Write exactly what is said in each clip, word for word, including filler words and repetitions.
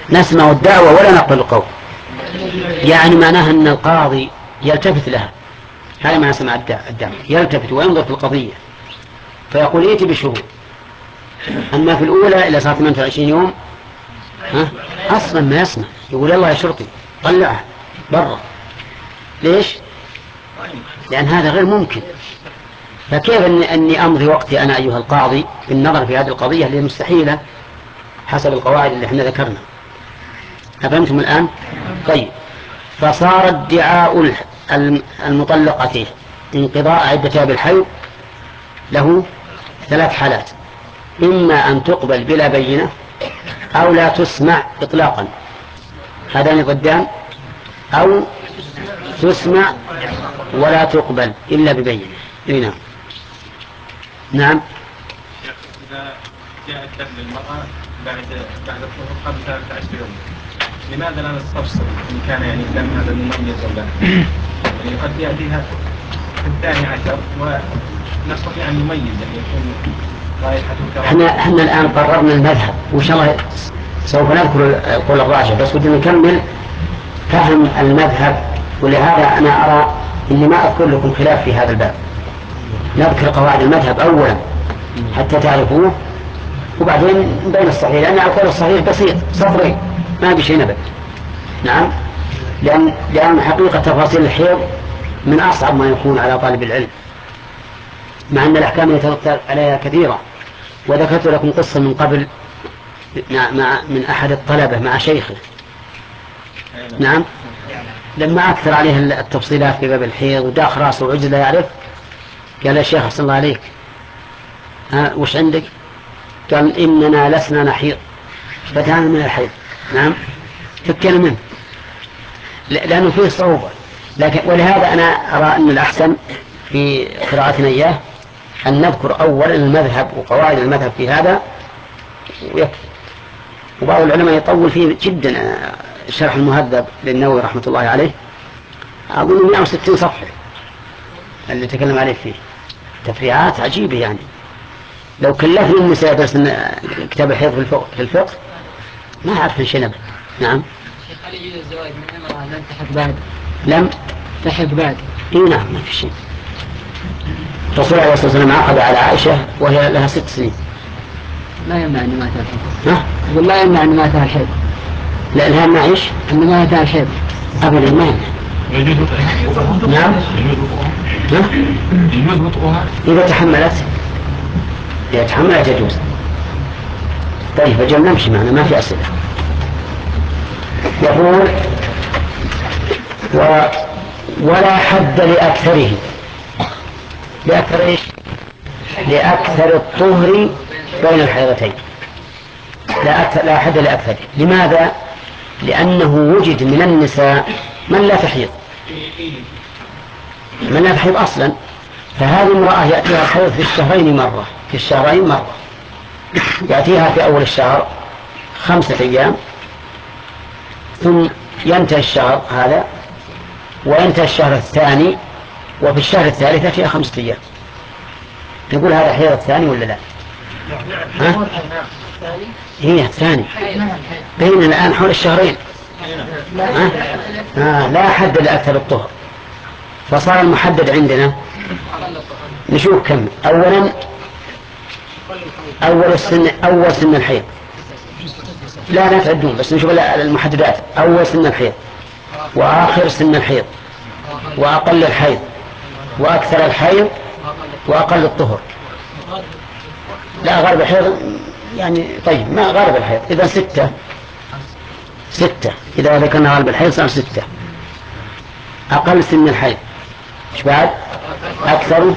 نسمع الدعوة ولا نقبل القول، يعني معناها أن القاضي يلتفت لها، هذا ما سمع الدعوة، يلتفت وينظر في القضية فيقول ائتي بشهود. أما في الأولى إلى صارت ثمانية وعشرين يوم ها؟ أصلا ما يسمع، يقول يلا يا شرطي طلعها برا. ليش؟ لأن هذا غير ممكن. فكيف أني, أني أمضي وقتي أنا أيها القاضي بالنظر في هذه القضية اللي مستحيلة حسب القواعد اللي احنا ذكرنا؟ أفهمتم الآن؟ طيب. فصار ادعاء المطلقة انقضاء عدتها بالحيض له ثلاث حالات: إما أن تقبل بلا بينة، أو لا تسمع إطلاقا، هذان ضدان، أو تسمع ولا تقبل إلا ببينة. نعم. نعم. إذا جاء الدم للمرأة بعد بعد الطهور قبل ثلاثة عشر يوم، لماذا لا نستفسر إن كان يعني الدم هذا مميز أو لا؟ يعني قد يأتيها في الثاني عشر ونستطيع أن نميز أن يكون رائحة كراهة. احنا احنا الآن قررنا المذهب وإن شاء الله سوف نذكر القول الراجح، بس بدنا نكمل فهم المذهب، ولهذا أنا أرى إني ما أذكر لكم خلاف في هذا الباب. نذكر قواعد المذهب أولا حتى تعرفوه، وبعدين بين الصحيح، لأن القول الصحيح بسيط سطرين ما بشيء نبت. نعم. لأن لأن حقيقة تفاصيل الحيض من أصعب ما يكون على طالب العلم، مع أن الأحكام يترتب عليها كثيرة. وذكرت لكم قصة من قبل مع, مع من أحد الطلبة مع شيخه. نعم. لما أكثر عليه التفصيلات في باب الحيض وداخ راسه وعجل لا يعرف، قال يا شيخ أحسن الله عليك، ها وش عندك؟ قال إننا لسنا نحيض فتعنا من الحيض. نعم. فكنا منه لأنه فيه صعوبة. لكن ولهذا أنا أرى أن الأحسن في قراءتنا إياه أن نذكر أولا المذهب وقواعد المذهب في هذا ويكفي. وبعض العلماء يطول فيه جدا. شرح المهذب للنووي رحمة الله عليه أظن مئة وستين صفحة اللي تكلم عليه فيه، تفريعات عجيبة. يعني لو كلفني النساء درس كتاب الحيض في الفقه ما أعرف شيء نبت. نعم. هل يجوز الزواج من امرأة لم تحب بعد؟ لم تحب بعد؟ إيه نعم، ما في شيء. الرسول عليه الصلاة والسلام عقد على عائشة وهي لها ست سنين. لا يمنع أن ماتها الحيض. ها؟ يقول لا يمنع أن ماتها الحيض. لا لها ما إيش؟ أن ماتها الحيض. أبدا ما يمنع. نعم. يجوز وطئها إذا تحملت إذا تحملت يجوز. طيب فجل نمشي معنا ما في أسئلة. يقول و... ولا حد لأكثره. لأكثر إيش؟ لأكثر الطهر بين الحيضتين. لا, أكثر... لا حد لأكثره. لماذا؟ لأنه وجد من النساء من لا تحيض، من لا تحيض أصلا. فهذه امرأة يأتيها الحيض في الشهرين مرة، في الشهرين مرة. يأتيها في أول الشهر خمسة أيام، ثم ينتهي الشهر هذا وينتهي الشهر الثاني، وفي الشهر الثالث يأتيها خمسة أيام. نقول هذا حيض الثاني ولا لا؟ ها؟ هي الثاني بين الآن حول الشهرين. ها؟ آه لا حد لأكثر الطهر. فصار المحدد عندنا نشوف كم. أولا أول سن أول سن الحيض، لا لا تعدون بس نشوف المحددات. أول سن الحيض، وآخر سن الحيض، وأقل الحيض، وأكثر الحيض، وأقل الطهر. لا غالب الحيض يعني. طيب ما غالب الحيض إذا ستة ستة إذا ذكرنا غالب الحيض صار ستة. أقل سن الحيض إيش بعد؟ أكثر،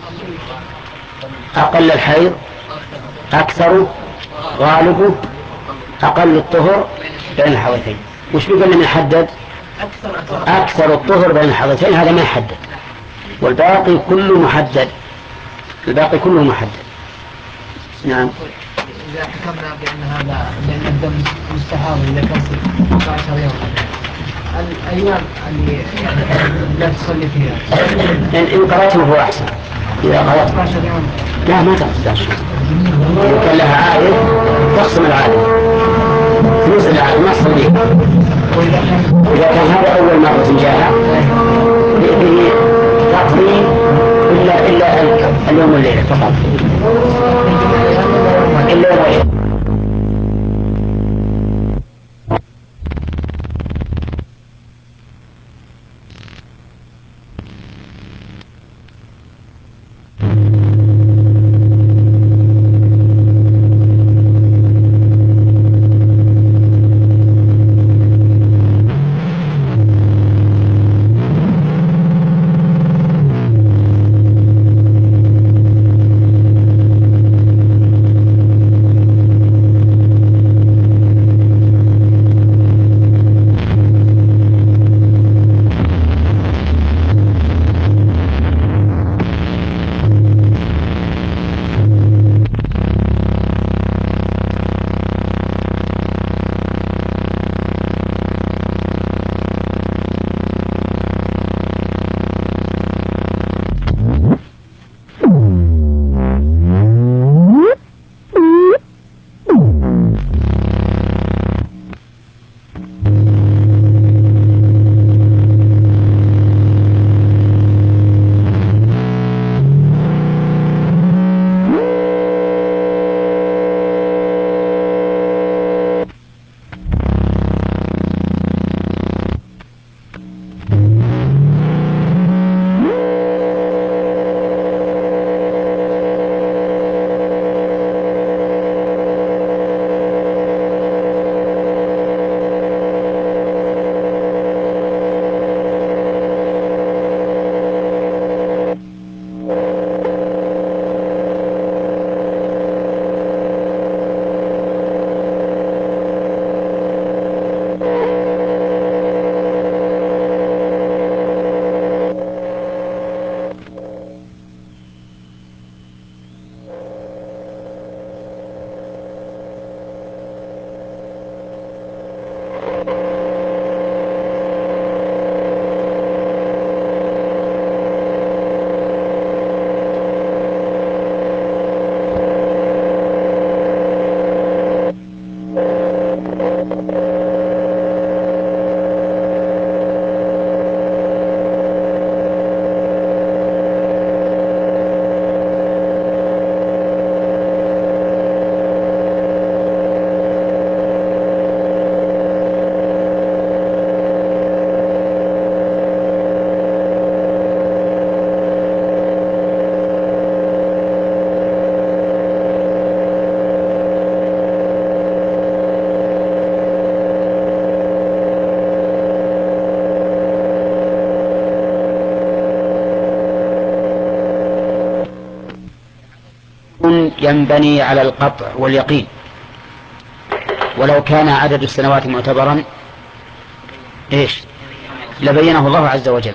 أقل الحيض، أكثر، غالبه، أقل الطهر بين الحوضتين. وش بيقول لنا يحدد؟ أكثر الطهر بين الحوضتين، هذا ما يحدد. والباقي كله محدد، الباقي كله محدد. نعم. إذا حكمنا بأن هذا لأن الدم مستحاض إذا كان ستة عشر يوم، الأيام اللي لا تصلي فيها إن قرأته هو أحسن. إذا قرأت لا ما تقصد إذا كان لها عائد تقسم العائد، فلوس العائد ما تصلي. إذا كان هذا أول مرة جاء به تقضي إلا إلا اليوم والليلة فقط، إلا يوم. ينبني على القطع واليقين، ولو كان عدد السنوات معتبرا ايش لبينه الله عز وجل.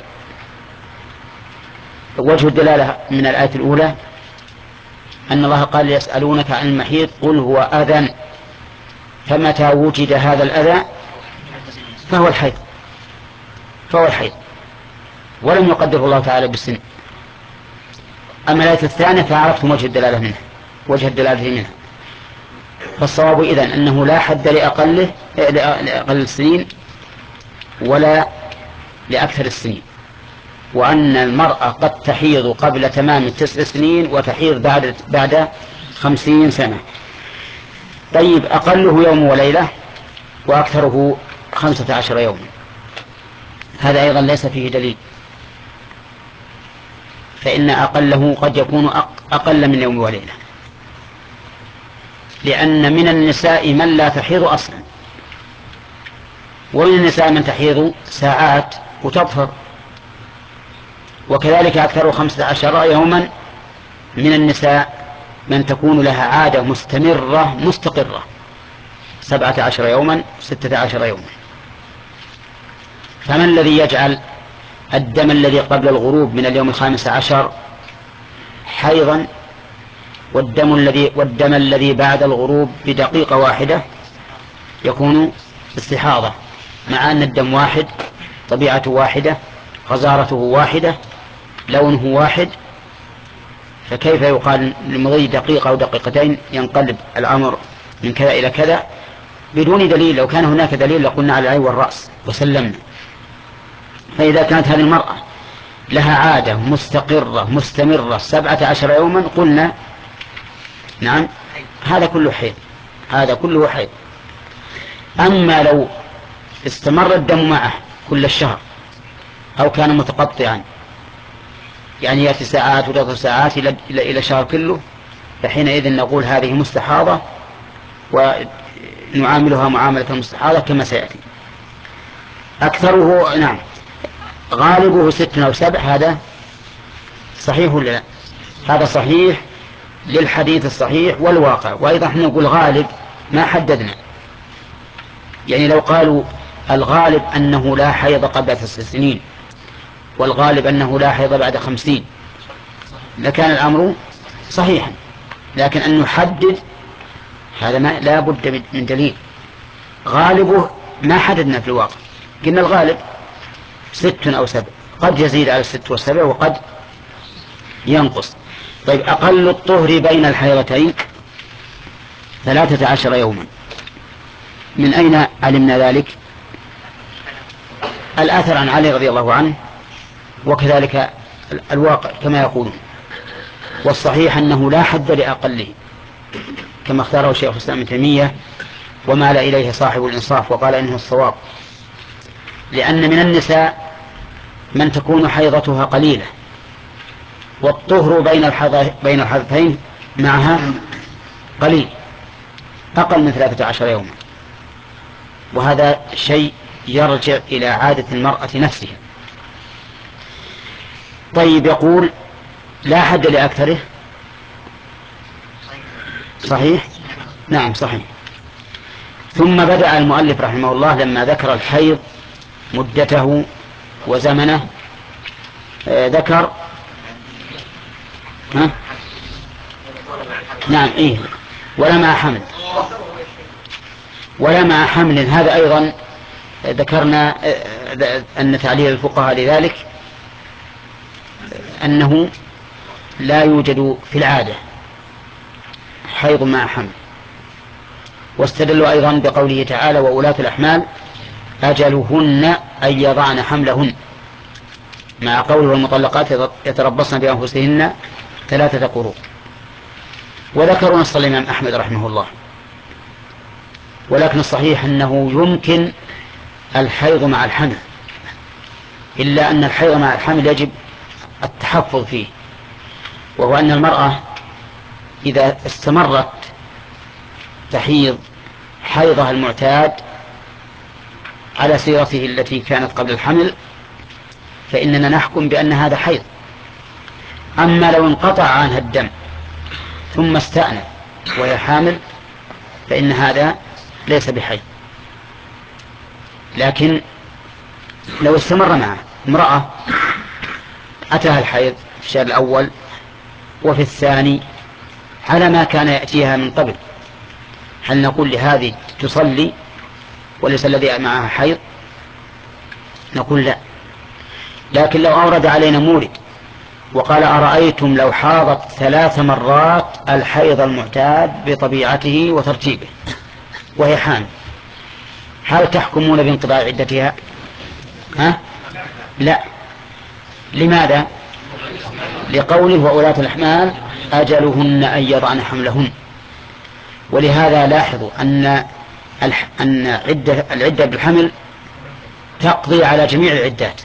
وجه الدلالة من الآية الأولى أن الله قال يسألونك عن المحيط قل هو أذى، فمتى وجد هذا الأذى فهو الحيض فهو الحيض ولم يقدره الله تعالى بالسن. أما الآية الثانية فعرفتم وجه الدلالة منها وجه الدلالة منها. فالصواب إذن أنه لا حد لأقله لأقل السنين ولا لأكثر السنين، وأن المرأة قد تحيض قبل تمام التسع سنين وتحيض بعد بعد خمسين سنة. طيب أقله يوم وليلة وأكثره خمسة عشر يوما، هذا أيضا ليس فيه دليل، فإن أقله قد يكون أقل من يوم وليلة، لأن من النساء من لا تحيض أصلا، ومن النساء من تحيض ساعات وتظهر، وكذلك أكثر خمسة عشر يوما من النساء من تكون لها عادة مستمرة مستقرة سبعة عشر يوما ستة عشر يوما. فمن الذي يجعل الدم الذي قبل الغروب من اليوم الخامس عشر حيضا والدم الذي والدم الذي بعد الغروب بدقيقة واحدة يكون استحاضة، مع أن الدم واحد طبيعته واحدة غزارته واحدة لونه واحد؟ فكيف يقال لمضي دقيقة أو دقيقتين ينقلب الأمر من كذا إلى كذا؟ بدون دليل. لو كان هناك دليل لقلنا على العين والرأس وسلمنا. فإذا كانت هذه المرأة لها عادة مستقرة مستمرة سبعة عشر يوما قلنا نعم هذا كله حيض، هذا كله حيض. أما لو استمر الدم معه كل الشهر أو كان متقطعا، يعني يأتي ساعات وثلاث ساعات إلى إلى شهر كله، فحينئذ نقول هذه مستحاضة ونعاملها معاملة المستحاضة كما سيأتي. أكثره نعم غالبه ست أو سبع، هذا صحيح ولا لا؟ هذا صحيح للحديث الصحيح والواقع. وأيضا احنا نقول غالب ما حددنا، يعني لو قالوا الغالب أنه لا حيض قبل تسع سنين والغالب أنه لا حيض بعد خمسين لكان الأمر صحيحا، لكن أن نحدد هذا ما لا بد من دليل. غالبه ما حددنا في الواقع، قلنا الغالب ست أو سبع، قد يزيد على الست والسبع وقد ينقص. طيب أقل الطهر بين الحيضتين ثلاثة عشر يوما. من أين علمنا ذلك؟ الآثر عن علي رضي الله عنه، وكذلك الواقع كما يقولون. والصحيح أنه لا حد لأقله كما اختاره شيخ الإسلام ابن تيمية ومال إليه صاحب الإنصاف وقال إنه الصواب، لأن من النساء من تكون حيضتها قليلة والطهر بين بين الحيضتين معها قليل أقل من ثلاثة عشر يوما، وهذا شيء يرجع إلى عادة المرأة نفسها. طيب يقول لا حد لأكثره، صحيح؟ نعم صحيح. ثم بدأ المؤلف رحمه الله لما ذكر الحيض مدته وزمنه آه ذكر ها؟ نعم إيه ولا مع حمل، ولا مع حمل. هذا أيضا ذكرنا أن تعليل الفقهاء لذلك أنه لا يوجد في العادة حيض مع حمل، واستدلوا أيضا بقوله تعالى وأولاة الأحمال أجلهن أن يضعن حملهن، مع قوله المطلقات يتربصن بأنفسهن ثلاثة قروء. وذكروا نص الإمام أحمد رحمه الله، ولكن الصحيح أنه يمكن الحيض مع الحمل، إلا أن الحيض مع الحمل يجب التحفظ فيه، وهو أن المرأة إذا استمرت تحيض حيضها المعتاد على سيرته التي كانت قبل الحمل فإننا نحكم بأن هذا حيض. أما لو انقطع عنها الدم ثم استأنف وهي حامل فإن هذا ليس بحيض. لكن لو استمر معه امرأة أتاها الحيض في الشهر الأول وفي الثاني على ما كان يأتيها من قبل، هل نقول لهذه تصلي وليس الذي معها حيض؟ نقول لا. لكن لو أورد علينا مورد وقال أرأيتم لو حاضت ثلاث مرات الحيض المعتاد بطبيعته وترتيبه وهي حامل، هل تحكمون بانقضاء عدتها؟ ها؟ لا. لماذا؟ لقوله وأولاة الأحمال أجلهن أن يضعن حملهن. ولهذا لاحظوا أن أن عدة العدة بالحمل تقضي على جميع العدات.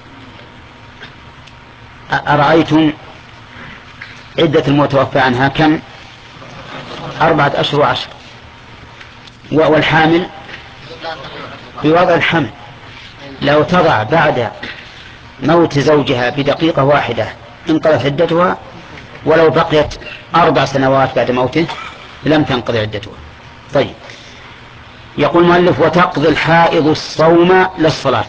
أرأيتم عدة المتوفى عنها كم؟ أربعة أشهر وعشر. والحامل بوضع الحمل لو تضع بعد موت زوجها بدقيقة واحدة انقضت عدتها، ولو بقيت أربع سنوات بعد موته لم تنقضي عدتها. طيب يقول المؤلف وتقضي الحائض الصوم للصلاة.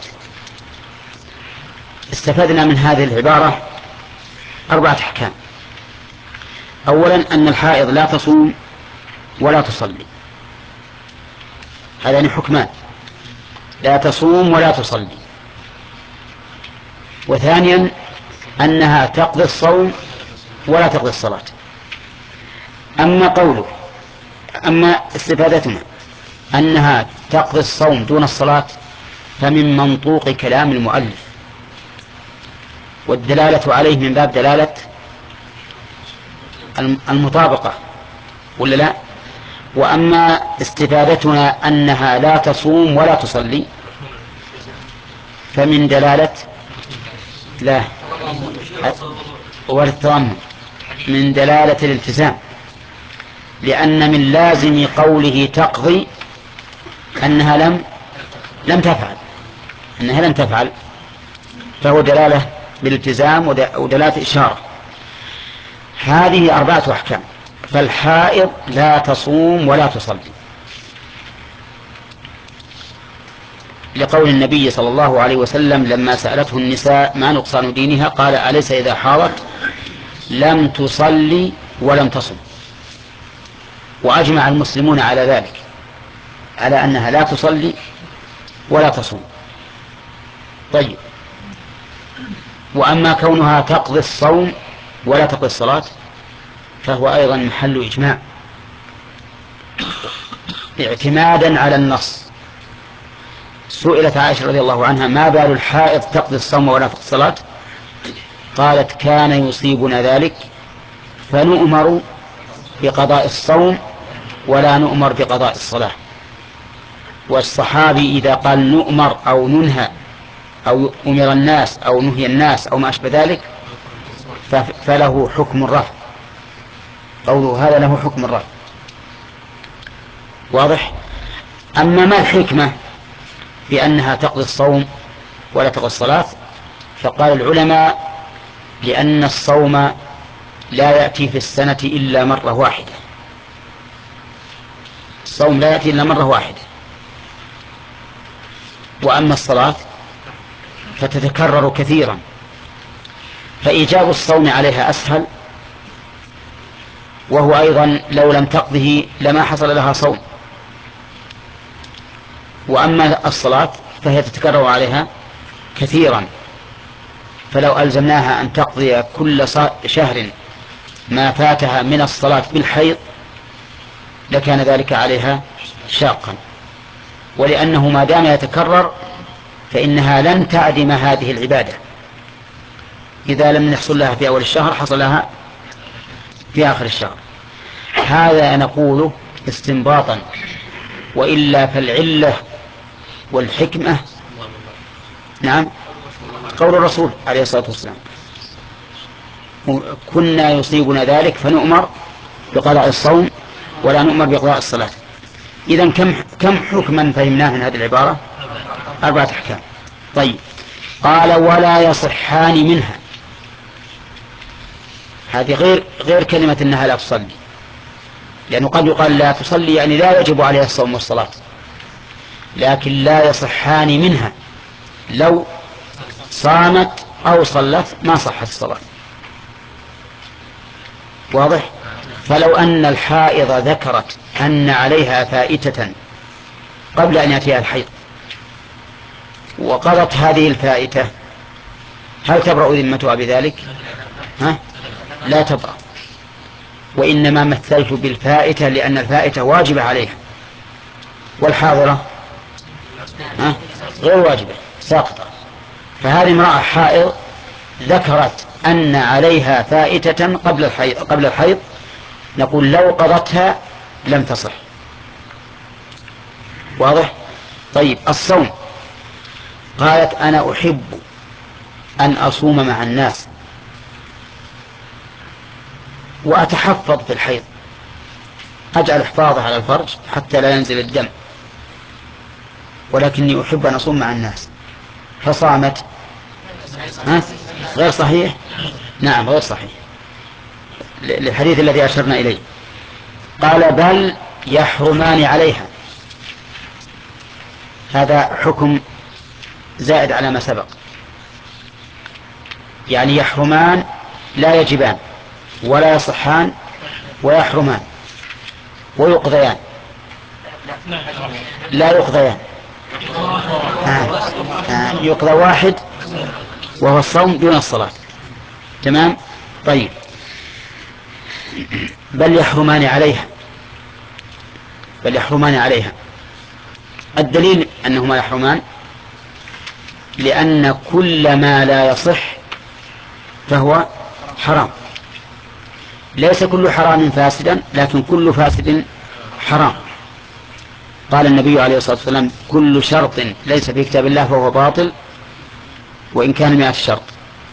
استفدنا من هذه العبارة أربعة أحكام. أولا أن الحائض لا تصوم ولا تصلي، هذان حكمان، لا تصوم ولا تصلي. وثانيا أنها تقضي الصوم ولا تقضي الصلاة. أما قوله أما استفادتنا أنها تقضي الصوم دون الصلاة فمن منطوق كلام المؤلف، والدلالة عليه من باب دلالة المطابقة ولا لا؟ وأما استفادتنا أنها لا تصوم ولا تصلي فمن دلالة لا والتضمن، من دلالة الالتزام، لأن من لازم قوله تقضي أنها لم لم تفعل أنها لم تفعل فهو دلالة بالالتزام ودلالة إشارة. هذه أربعة أحكام. فالحائض لا تصوم ولا تصلي لقول النبي صلى الله عليه وسلم لما سألته النساء ما نقصان دينها قال أليس إذا حاضت لم تصلي ولم تصم. وأجمع المسلمون على ذلك، على أنها لا تصلي ولا تصوم. طيب، وأما كونها تقضي الصوم ولا تقضي الصلاة فهو أيضا محل إجماع اعتمادا على النص. سئلت عائشة رضي الله عنها ما بال الحائض تقضي الصوم ولا تقضي الصلاة؟ قالت كان يصيبنا ذلك فنؤمر بقضاء الصوم ولا نؤمر بقضاء الصلاة. والصحابي إذا قال نؤمر أو ننهى أو أمر الناس أو نهي الناس أو ما أشبه ذلك فله حكم الرفع، قوله هذا له حكم الرفع. واضح؟ أما ما الحكمة بأنها تقضي الصوم ولا تقضي الصلاة؟ فقال العلماء لأن الصوم لا يأتي في السنة إلا مرة واحدة، الصوم لا يأتي إلا مرة واحدة. وأما الصلاة فتتكرر كثيرا، فإيجاب الصوم عليها أسهل، وهو أيضا لو لم تقضه لما حصل لها صوم. وأما الصلاة فهي تتكرر عليها كثيرا، فلو ألزمناها أن تقضي كل شهر ما فاتها من الصلاة بالحيض لكان ذلك عليها شاقا. ولأنه ما دام يتكرر فإنها لن تعدم هذه العبادة، إذا لم يحصل لها في أول الشهر حصل لها في آخر الشهر. هذا نقوله استنباطا، وإلا فالعلة والحكمة نعم قول الرسول عليه الصلاة والسلام كنا يصيبنا ذلك فنؤمر بقضاء الصوم ولا نؤمر بقضاء الصلاة. إذن كم كم حكما فهمناه من هذه العبارة؟ أربعة أحكام. طيب، قال ولا يصحان منها. هذه غير غير كلمة إنها لا تصلي، لأنه قد يقال لا تصلي يعني لا يجب عليها الصوم والصلاة، لكن لا يصحان منها، لو صامت أو صلت ما صحت الصلاة. واضح؟ فلو أن الحائض ذكرت أن عليها فائتة قبل أن يأتيها الحيض وقضت هذه الفائتة هل تبرأ ذمتها بذلك؟ ها؟ لا تبرأ، وإنما مثلت بالفائتة لأن الفائتة واجبة عليها، والحاضرة ها؟ غير واجبة ساقطة. فهذه امرأة حائض ذكرت أن عليها فائتة قبل الحيض, قبل الحيض نقول لو قضتها لم تصح. واضح؟ طيب، الصوم قالت أنا أحب أن أصوم مع الناس وأتحفظ في الحيض، أجعل حفاظة على الفرج حتى لا ينزل الدم، ولكني أحب أن أصوم مع الناس فصامت. ها؟ غير صحيح؟ نعم غير صحيح للحديث الذي أشرنا إليه. قال بل يحرمان عليها. هذا حكم زائد على ما سبق، يعني يحرمان لا يجبان ولا يصحان ويحرمان ويقضيان لا يقضيان. آه. آه. يقضى واحد وهو الصوم دون الصلاة. تمام؟ طيب، بل يحرمان عليها بل يحرمان عليها الدليل أنهما يحرمان لأن كل ما لا يصح فهو حرام، ليس كل حرام فاسدا لكن كل فاسد حرام. قال النبي عليه الصلاة والسلام كل شرط ليس في كتاب الله فهو باطل وإن كان مئة شرط،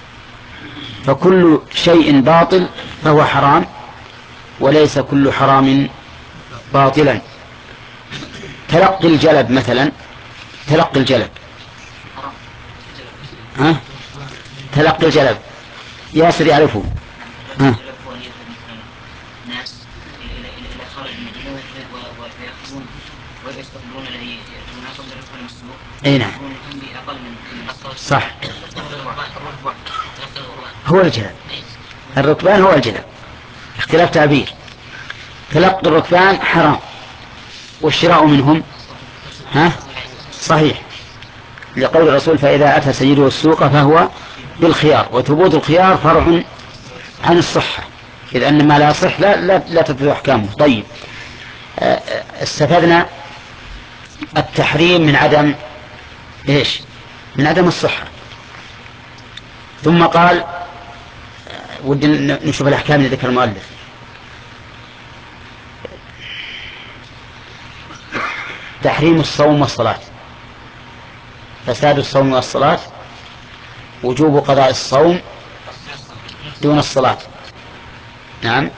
فكل شيء باطل فهو حرام وليس كل حرام باطلا. تلقي الجلب مثلا، تلقي الجلب ها؟ تلقي الجلب ياسر يعرفه ها؟ ناس إلى خارج المدينة ويأخذون ويستقبلون الذي يناسب لركب السوق. أي نعم بأقل من صح، هو الجلب، الركبان هو الجلب، اختلاف تعبير. تلقي الركبان حرام والشراء منهم ها صحيح، لقول الرسول فإذا أتى سيده السوق فهو بالخيار، وثبوت الخيار فرع عن الصحة، إذ أن ما لا يصح لا, لا, لا تثبت أحكامه. طيب استفدنا التحريم من عدم إيش؟ من عدم الصحة. ثم قال ودنا نشوف الأحكام اللي ذكر المؤلف. تحريم الصوم والصلاة، فساد الصوم والصلاة، وجوب قضاء الصوم دون الصلاة. نعم.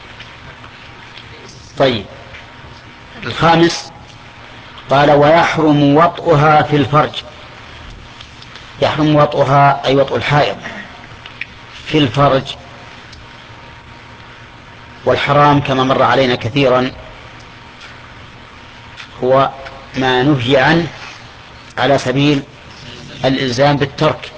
طيب الخامس قال ويحرم وطئها في الفرج. يحرم وطئها أي وطئ الحائض في الفرج، والحرام كما مر علينا كثيرا هو ما نهي عنه على سبيل الإلزام بالترك،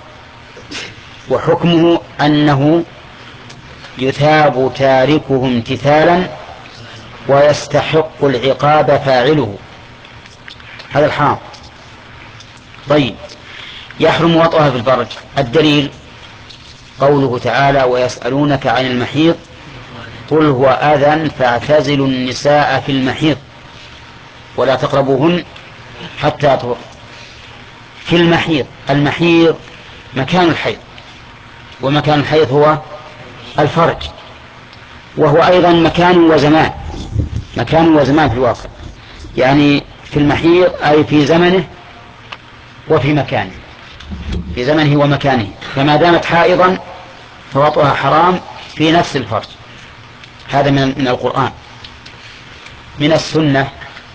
وحكمه أنه يثاب تاركه امتثالا ويستحق العقاب فاعله، هذا الحرام. طيب يحرم وطئها في الفرج، الدليل قوله تعالى ويسألونك عن المحيض قل هو أذى فاعتزلوا النساء في المحيض ولا تقربوهن حتى يطهرن. في المحيض، المحيض مكان الحيض، ومكان الحيض هو الفرج، وهو أيضا مكان وزمان، مكان وزمان في الواقع، يعني في المحيض أي في زمنه وفي مكانه، في زمنه ومكانه، فما دامت حائضا فوطئها حرام في نفس الفرج. هذا من من القرآن. من السنة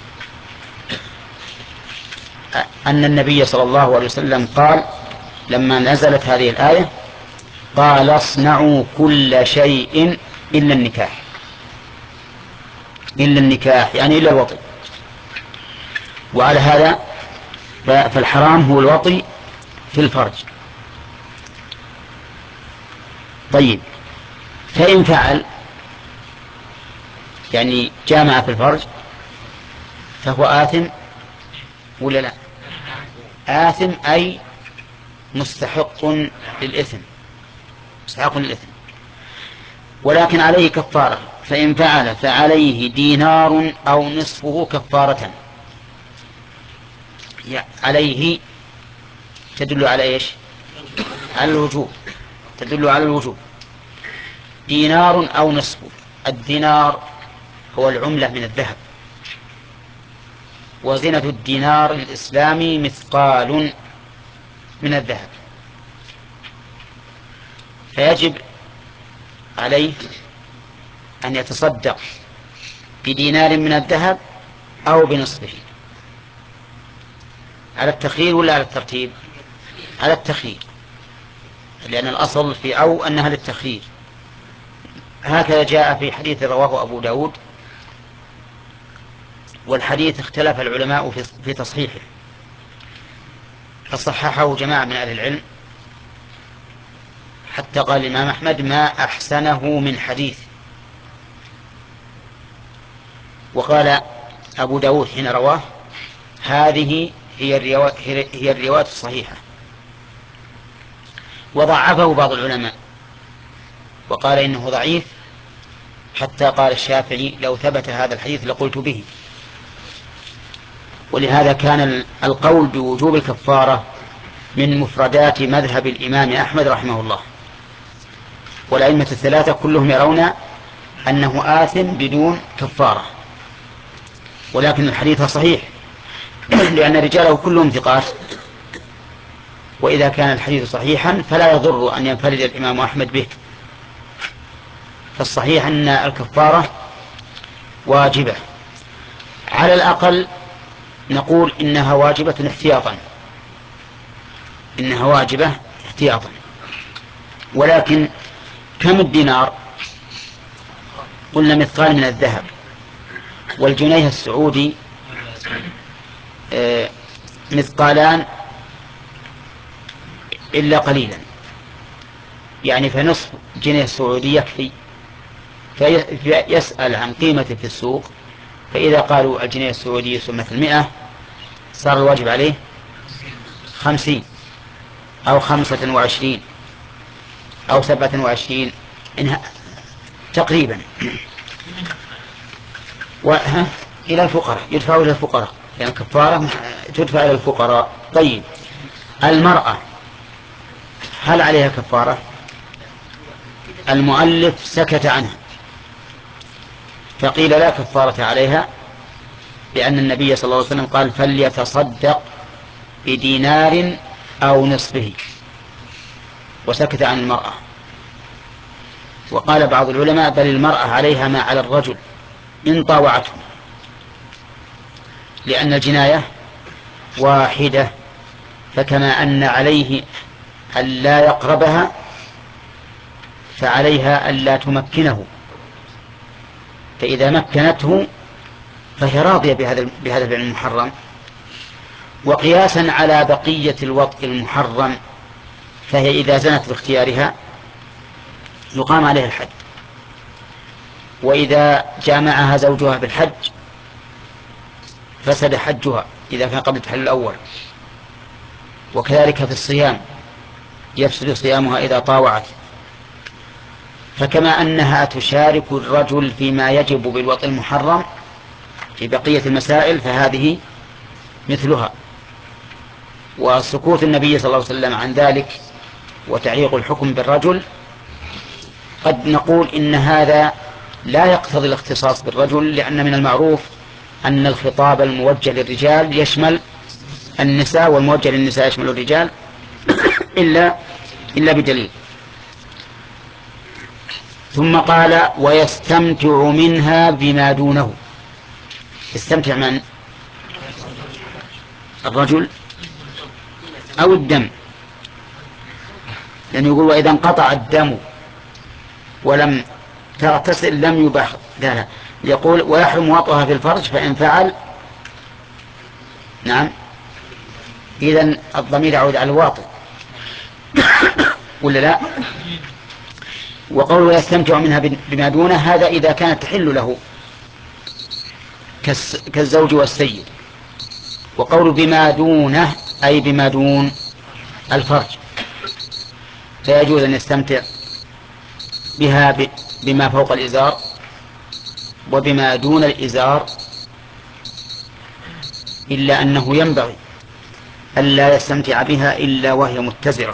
أن النبي صلى الله عليه وسلم قال لما نزلت هذه الآية قال اصنعوا كل شيء إلا النكاح، إلا النكاح يعني إلا الوطي. وعلى هذا فالحرام هو الوطي في الفرج. طيب فإن فعل يعني جامع في الفرج فهو آثم ولا لا؟ آثم أي مستحق للإثم، مستحق للإثم، ولكن عليه كفارة. فإن فعل فعليه دينار أو نصفه كفارة. عليه تدل على إيش؟ على الوجوب، تدل على الوجوب. دينار أو نصفه، الدينار هو العملة من الذهب، وزنة الدينار الإسلامي مثقال من الذهب، فيجب عليه أن يتصدق بدينار من الذهب أو بنصفه، على التخيير ولا على الترتيب؟ على التخيير، لأن الأصل في أو أنها للتخيير. هكذا جاء في حديث رواه أبو داود، والحديث اختلف العلماء في تصحيحه، فصححه جماعة من أهل العلم حتى قال الإمام أحمد ما أحسنه من حديث. وقال أبو داود حين رواه هذه هي الرواية, هي الرواية الصحيحة. وضعفه بعض العلماء وقال إنه ضعيف، حتى قال الشافعي لو ثبت هذا الحديث لقلت به. ولهذا كان القول بوجوب الكفارة من مفردات مذهب الإمام أحمد رحمه الله، والأئمة الثلاثة كلهم يرون أنه آثم بدون كفارة، ولكن الحديث صحيح لأن رجاله كلهم ثقات، وإذا كان الحديث صحيحا فلا يضر أن ينفرد الإمام أحمد به. فالصحيح أن الكفارة واجبة، على الأقل نقول إنها واجبة احتياطا، إنها واجبة احتياطا. ولكن كم الدينار؟ قلنا مثقال من الذهب، والجنيه السعودي مثقالان إلا قليلا، يعني فنصف جنيه السعودي يكفي. فيسأل عن قيمته في السوق، فإذا قالوا الجنيه السعودي يسوى مثل مئة، صار الواجب عليه خمسين أو خمسة وعشرين أو سبعة وعشرين إنها تقريبا، وها إلى الفقراء، يدفعوا إلى الفقراء، يعني الكفارة تدفع إلى الفقراء. طيب المرأة هل عليها كفارة؟ المؤلف سكت عنها فقيل لا كفارة عليها، لأن النبي صلى الله عليه وسلم قال فليتصدق بدينار أو نصفه، وسكت عن المرأة. وقال بعض العلماء بل المرأة عليها ما على الرجل إن طاوعته، لأن الجناية واحدة، فكما أن عليه أن لا يقربها فعليها أن لا تمكنه، فإذا مكنته فهي راضية بهذا بهذا الفعل المحرم. وقياسا على بقية الوطء المحرم، فهي إذا زنت باختيارها يقام عليها الحد، وإذا جامعها زوجها بالحج فسد حجها إذا كان قبل التحلل الأول. وكذلك في الصيام يفسد صيامها إذا طاوعت. فكما أنها تشارك الرجل فيما يجب بالوطء المحرم في بقية المسائل، فهذه مثلها. وسكوت النبي صلى الله عليه وسلم عن ذلك وتعليق الحكم بالرجل قد نقول إن هذا لا يقتضي الاختصاص بالرجل، لأن من المعروف أن الخطاب الموجه للرجال يشمل النساء، والموجه للنساء يشمل الرجال إلا إلا بدليل. ثم قال ويستمتع منها بما دونه. يستمتع من؟ الرجل أو الدم، لأنه يقول وإذا انقطع الدم ولم تغتسل لم يباح. لا لا، يقول ويحرم وطئها في الفرج فإن فعل. نعم، إذن الضمير يعود على الواطئ ولا لا؟ وقول ويستمتع منها بما دونه هذا إذا كانت تحل له كالزوج والسيد. وقول بما دونه أي بما دون الفرج، فيجوز أن يستمتع بها بما فوق الإزار وبما دون الإزار، إلا أنه ينبغي ألا يستمتع بها إلا وهي متزرة،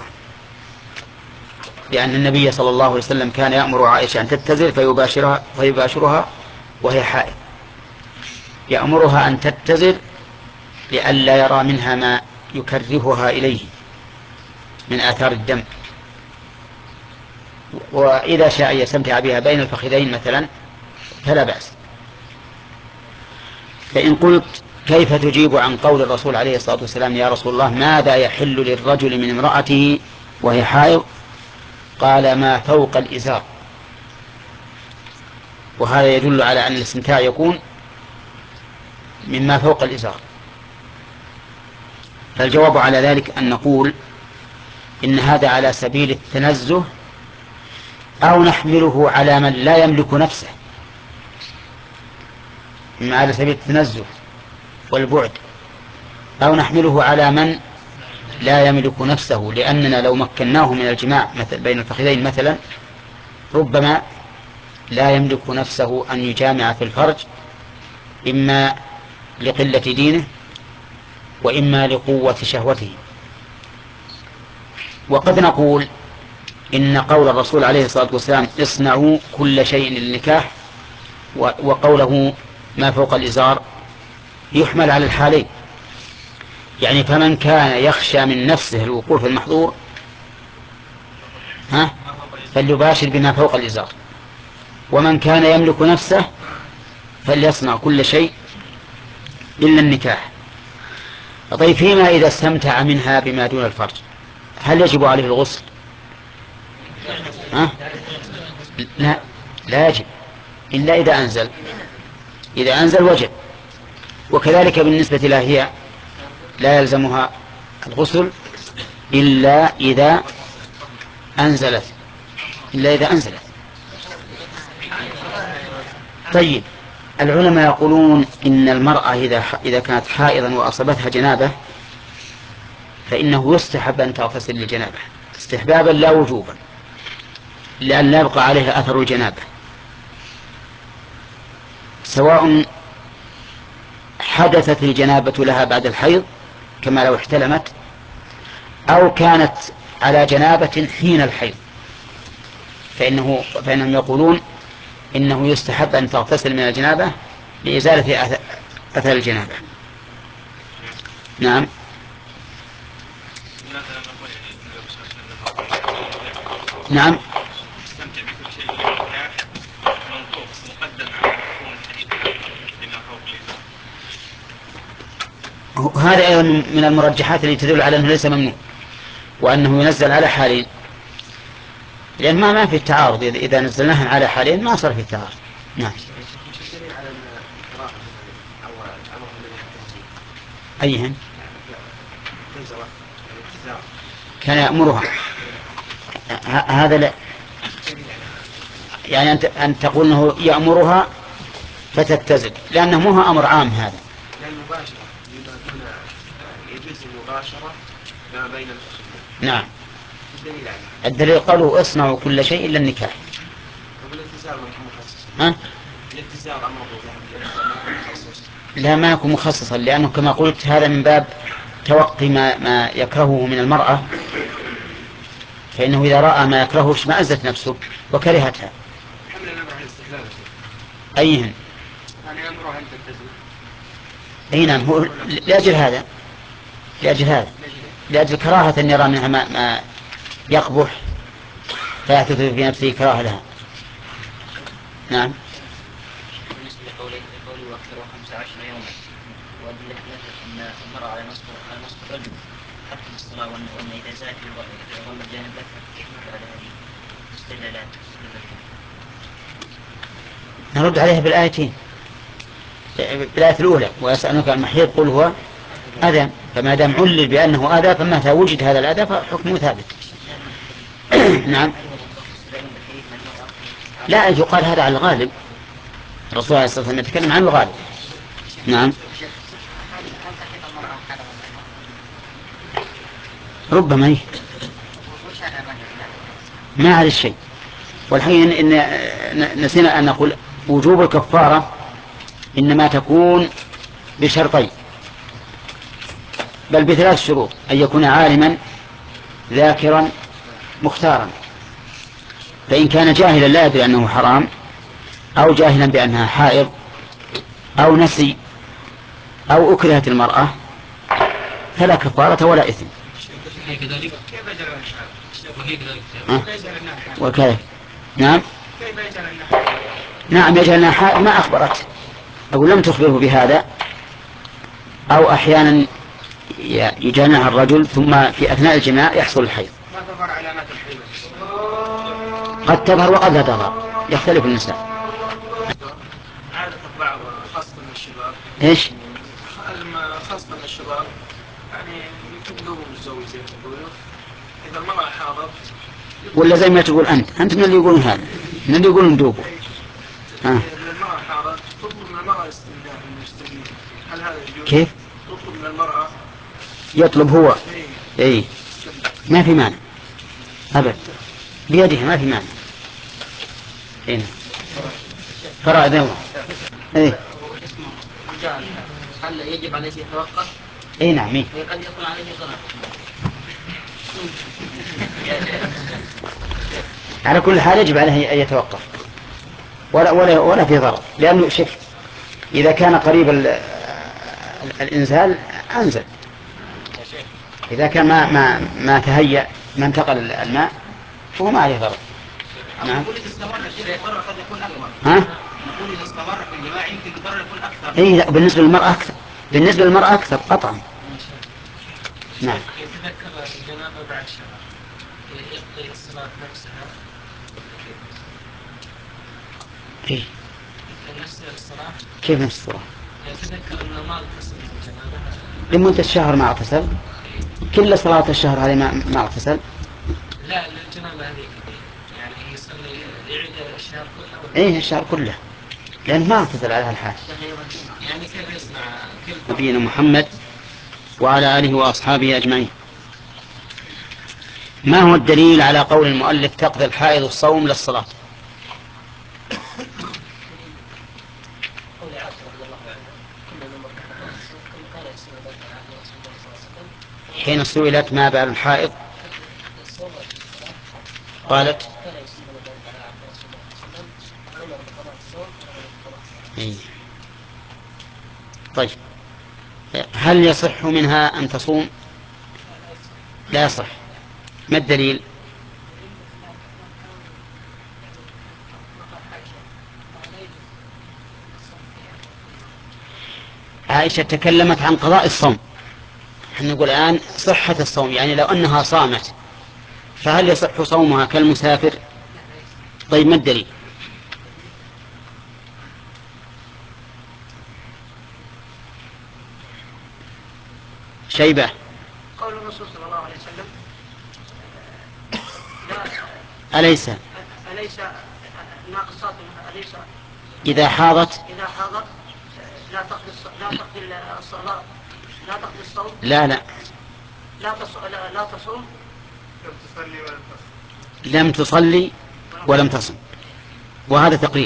لأن النبي صلى الله عليه وسلم كان يأمر عائشة أن تتزر فيباشرها, فيباشرها وهي حائض، يأمرها أن تتزر لئلا يرى منها ما يكرهها إليه من آثار الدم. وإذا شاء يستمتع بها بين الفخذين مثلا فلا بأس. فإن قلت كيف تجيب عن قول الرسول عليه الصلاة والسلام يا رسول الله ماذا يحل للرجل من امرأته وهي حائض؟ قال ما فوق الإزار، وهذا يدل على أن الاستمتاع يكون مما فوق الإزار. فالجواب على ذلك أن نقول إن هذا على سبيل التنزه، أو نحمله على من لا يملك نفسه، إما على سبيل التنزه والبعد، أو نحمله على من لا يملك نفسه، لأننا لو مكناه من الجماع مثل بين الفخذين مثلا ربما لا يملك نفسه أن يجامع في الفرج، إما لقلة دينه وإما لقوة شهوته. وقد نقول إن قول الرسول عليه الصلاة والسلام اصنعوا كل شيء للنكاح وقوله ما فوق الإزار يحمل على الحالين، يعني فمن كان يخشى من نفسه الوقوع في المحظور ها فليباشر بما فوق الإزار، ومن كان يملك نفسه فليصنع كل شيء إلا النكاح. طيب فيما إذا استمتع منها بما دون الفرج هل يجب عليه الغسل؟ ها؟ لا لا يجب إلا إذا أنزل، إذا أنزل وجب. وكذلك بالنسبة لها هي لا يلزمها الغسل إلا إذا أنزلت إلا إذا أنزلت. طيب العلماء يقولون إن المرأة إذا إذا كانت حائضا وأصابتها جنابة فإنه يستحب أن تغتسل للجنابة استحبابا لا وجوبا، لأن لا يبقى عليها أثر الجنابة، سواء حدثت الجنابة لها بعد الحيض كما لو احتلمت، أو كانت على جنابة حين الحيض، فإنه فإنهم يقولون إنه يستحب أن تغتسل من الجنابة لإزالة أثر الجنابة. نعم. نعم. هذا أيضا من المرجحات التي تدل على أنه ليس ممنوع وأنه ينزل على حالين، لأن ما ما في التعارض، إذا نزلناها على حالين ما صار في التعارض. نعم. أيهن كان يأمرها هذا لا، يعني أنت أن تقول أنه يأمرها فتتزل، لأنه مو أمر عام هذا. يجوز المباشرة ما بين الخصومين. نعم. الدليل قالوا اصنعوا كل شيء إلا النكاح. والاتزار مخصص. ها؟ الاتزار أمر مخصص. لا ما يكون مخصصا، لأنه كما قلت هذا من باب توقي ما, ما يكرهه من المرأة، فإنه إذا رأى ما يكرهه اشمأزت نفسه وكرهتها. أيهن؟ أنا أمرها أن تتزل. أي نعم، هو لأجل هذا لأجل هذا لأجل كراهة أن يرى منها ما, ما يقبح فيحدث في نفسه كراهة لها. نعم. بالنسبة لقوله لقوله وأكثره خمسة عشر يوما، وأدلة أن المرأة على نصف على نصف الرجل حتى في الصلاة، وأن إذا زاد يظل الجانب الأكثر، كيف نرد على هذه استدلالات؟ نرد عليها بالآيتين، بالآية الأولى ويسألونك عن المحيض قل هو أذى، فما دام علل بأنه أذى فمتى وجد هذا الأذى فحكمه ثابت. نعم. لا يقال هذا على الغالب، الرسول عليه الصلاة والسلام يتكلم عن الغالب. نعم. ربما هي ما هذا الشيء. والحين إن نسينا أن نقول وجوب الكفارة إنما تكون بشرطين، بل بثلاث شروط: أن يكون عالما ذاكرا مختارا، فإن كان جاهلا لا يدري أنه حرام، أو جاهلا بأنها حائض، أو نسي، أو أكرهت المرأة، فلا كفارة ولا إثم. وكذا. نعم. نعم يجعل أنها حائض ما أخبرت، أو لم تخبره بهذا، أو أحيانا يجامعها الرجل ثم في أثناء الجماع يحصل الحيض. قد تظهر وقد لا تظهر، يختلف النساء. عادة بعض خاصة من الشباب. إيش؟ خاصة من الشباب يعني يمكن دوم الزوج زي ما يقولوا، إذا المرأة حاضر ولا زي ما تقول أنت أنت من اللي يقولون هذا، من اللي يقولون دوبه. إذا المرأة حاضر تطلب من المرأة الاستمناء من المستمنين، هل هذا يجوز؟ كيف؟ تطلب من المرأة يطلب هو. إيه ما في مانع أبد، بيده ما في مانع. إيه فرع ذنب. إيه هل يجب عليه يتوقف؟ اي نعم. إيه؟ قد يكون عليه ضرر. على كل حال يجب عليه أن يتوقف ولا ولا ولا في ضرر، لأنه شوف إذا كان قريب الإنزال أنزل، إذا كان ما ما ما تهيأ ما انتقل الماء فهو ما عليه ضرر. نعم. نقول إذا استمر الشيء الضرر قد يكون أكبر. ها؟ نقول إذا استمر في الجماع يمكن الضرر يكون أكثر. إيه لا، بالنسبة للمرأة أكثر، بالنسبة للمرأة أكثر قطعا. نعم. يتذكر الجنابة بعد شهر يقضي الصلاة نفسها. إيه؟ نفس الصلاة. كيف نفس الصلاة؟ يتذكر أنه ما اغتسل من الجنابة لمدة الشهر ما اغتسل، كل صلاة الشهر هذه ما ما اغتسل. لا الجنابة هذه يعني يصلي يعيد الشهر كله. إيه الشهر كله، لأنه ما اغتسل على هالحال. يعني كيف يصنع؟ نبينا محمد وعلى آله وأصحابه أجمعين. ما هو الدليل على قول المؤلف تقضي الحائض الصوم للصلاة؟ حين سئلت ما بال الحائض قالت إيه. طيب هل يصح منها أن تصوم؟ لا يصح. ما الدليل؟ عائشة تكلمت عن قضاء الصوم، نحن نقول الآن صحة الصوم، يعني لو أنها صامت فهل يصح صومها كالمسافر؟ طيب ما الدليل؟ شيبة. قول الرسول صلى الله عليه وسلم لا أليس أليس ناقصات أليس إذا حاضت إذا حاضت لا تقضي لا تقضي الصلاة لا تقضي الصوم لا لا لا تص- لا لا تصوم لم تصلي ولم تصم، وهذا تقرير.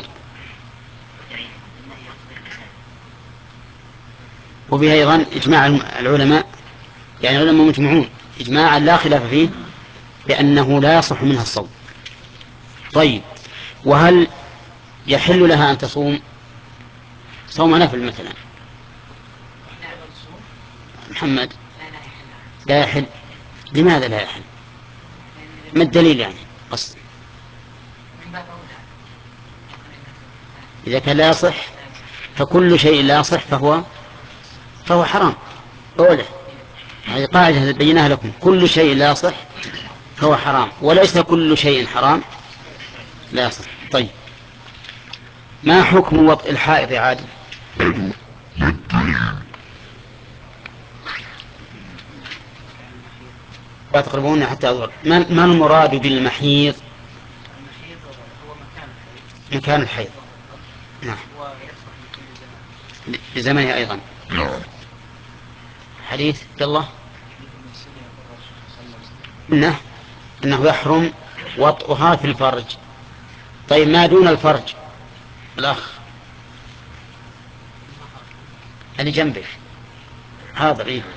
وبها أيضا إجماع العلماء، يعني العلماء مجمعون إجماعا لا خلاف فيه بأنه لا يصح منها الصوم. طيب وهل يحل لها أن تصوم صوم نفل مثلا؟ محمد لا يحل. لماذا لا يحل؟ ما الدليل يعني قصد؟ إذا كان لا يصح فكل شيء لا يصح فهو فهو حرام. أولا هذه قاعدة بيناها لكم، كل شيء لا يصح فهو حرام، وليس كل شيء حرام لا يصح. طيب ما حكم وطئ الحائض عادي؟ لا تقربون حتى أظهر. ما ما المراد بالمحيض؟ المحيض هو مكان الحيض. مكان الحيض. نعم. لزمنه أيضا. حديث عبد الله إنه إنه يحرم وطئها في الفرج. طيب ما دون الفرج الأخ اللي جنبك حاضر إيه؟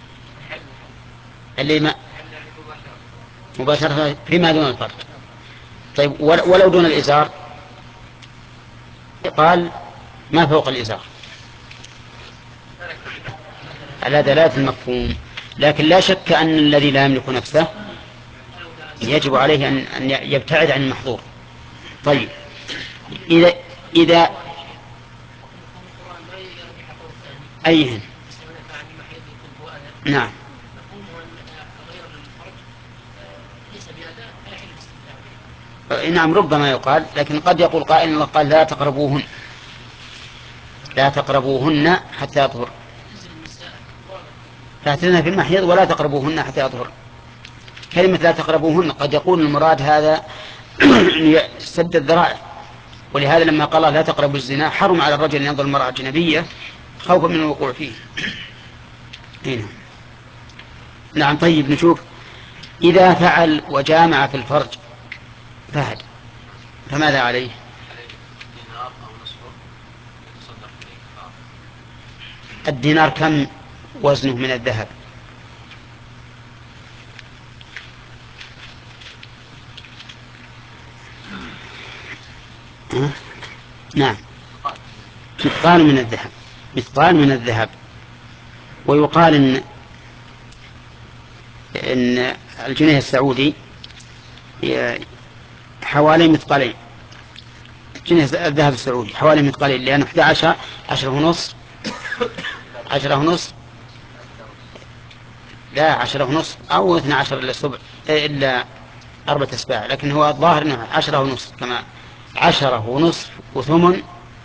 اللي ما مباشرة فيما دون الفرج. طيب ولو دون الإزار؟ قال ما فوق الإزار على دلالة المفهوم، لكن لا شك أن الذي لا يملك نفسه يجب عليه أن يبتعد عن المحظور. طيب إذا إذا أيهن؟ نعم. نعم ربما يقال، لكن قد يقول قائل الله قال لا تقربوهن لا تقربوهن حتى يطهر، فاعتزلن في المحيض ولا تقربوهن حتى يطهر. كلمة لا تقربوهن قد يقول المراد هذا سد الذرائع، ولهذا لما قال الله لا تقربوا الزنا حرم على الرجل أن ينظر المرأة أجنبية خوفا من الوقوع فيه. هنا. نعم. طيب نشوف إذا فعل وجامع في الفرج فهد فماذا عليه؟ الدينار كم وزنه من الذهب. أه؟ نعم، مثقال من الذهب، مثقال من الذهب. ويقال إن إن الجنيه السعودي حوالي مثقالين، جنيه الذهب السعودي حوالي مثقالين، لأنه إحدى عشر عشرة ونص عشرة ونص لا عشرة ونص أو اثنى عشر إلا سبع إلا أربعة أسباع، لكن هو الظاهر أنه عشرة ونص، كما عشرة ونص وثمن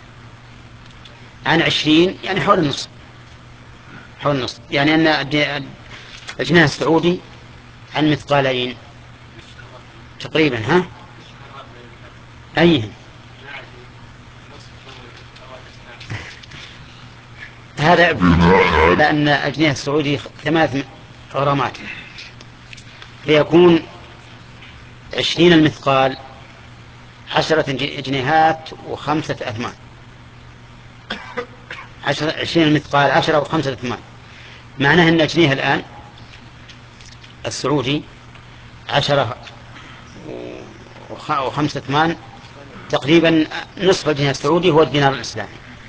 عن عشرين، يعني حول النص، حول النص، يعني أن الجنيه السعودي عن مثقالين تقريبا. ها أيه هذا لأن الجنيه السعودي ثلاث غرامات، فيكون عشرين المثقال عشرة جنيهات وخمسة أثمان، عشرة عشرين المثقال عشرة وخمسة أثمان، معناه أن الجنيه الآن السعودي عشرة وخمسة أثمان، تقريبا نصف الجنيه السعودي هو الدينار الإسلامي،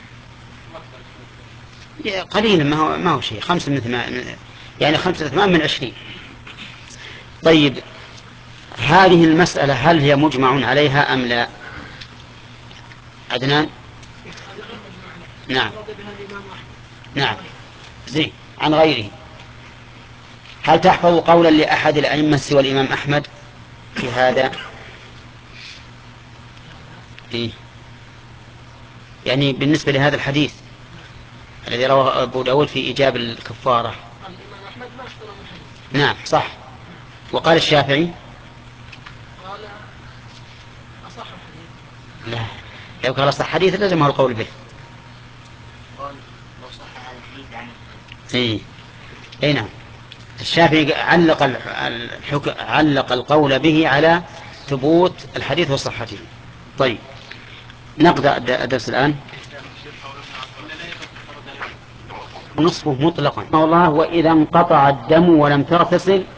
قليلا ما هو ما هو شيء، خمسة من ثمان، يعني خمسة أثمان من عشرين. طيب هذه المسألة هل هي مجمع عليها أم لا؟ عدنان. نعم نعم زين. عن غيره، هل تحفظ قولا لأحد الأئمة سوى الإمام أحمد في هذا؟ إيه؟ يعني بالنسبة لهذا الحديث الذي رواه أبو داود في إيجاب الكفارة. نعم صح. وقال الشافعي قال أصح الحديث. لا، لو قال صح حديث لزمه القول به. قال لو صح هذا الحديث عن إيه أي نعم. الشافعي علق الحكم، علق القول به على ثبوت الحديث وصحته. طيب نقرأ الدرس الآن. نصفه مطلقا والله، وإذا انقطع الدم ولم تغتسل